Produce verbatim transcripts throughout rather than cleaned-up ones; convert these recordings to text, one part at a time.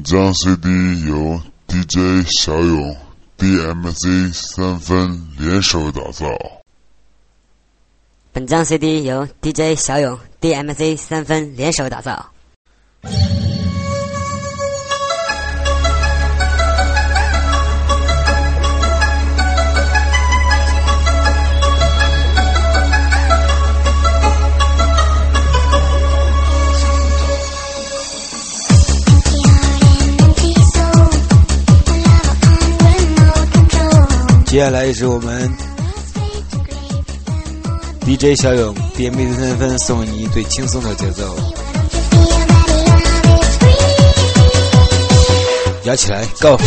张 C D 由 D J 小勇、D M C 三分联手打造。 本张 C D 由 D J 小勇、D M C 三分联手打造。 接下来也是我们 D J 小勇 D M C 三分送给你最轻松的节奏，摇起来 Go。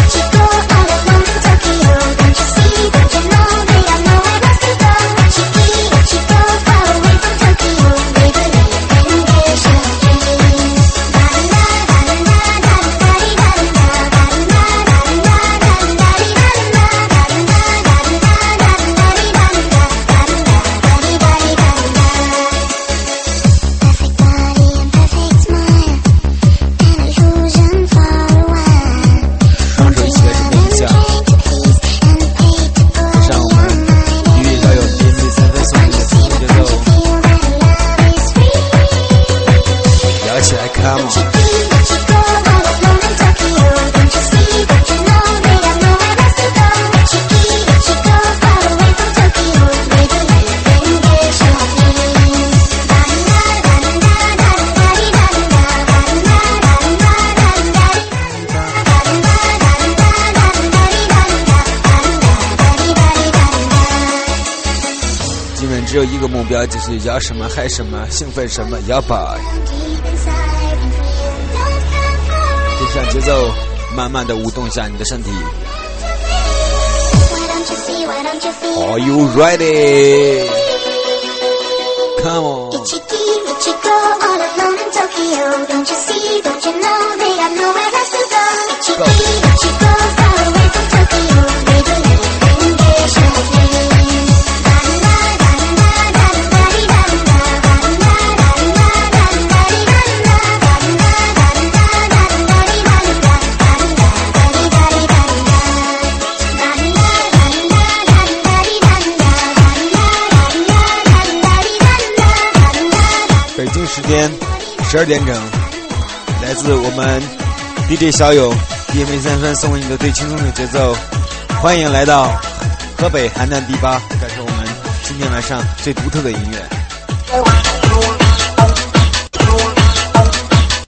只有一个目标，就是要什么嗨什么，兴奋什么摇摆，跟上节奏，慢慢的舞动一下你的身体。 Are you ready? Come on. Go.北京时间十二点整，来自我们 D J 小勇 D M C 三分送给你的最轻松的节奏，欢迎来到河北邯郸第八，感受我们今天晚上最独特的音乐。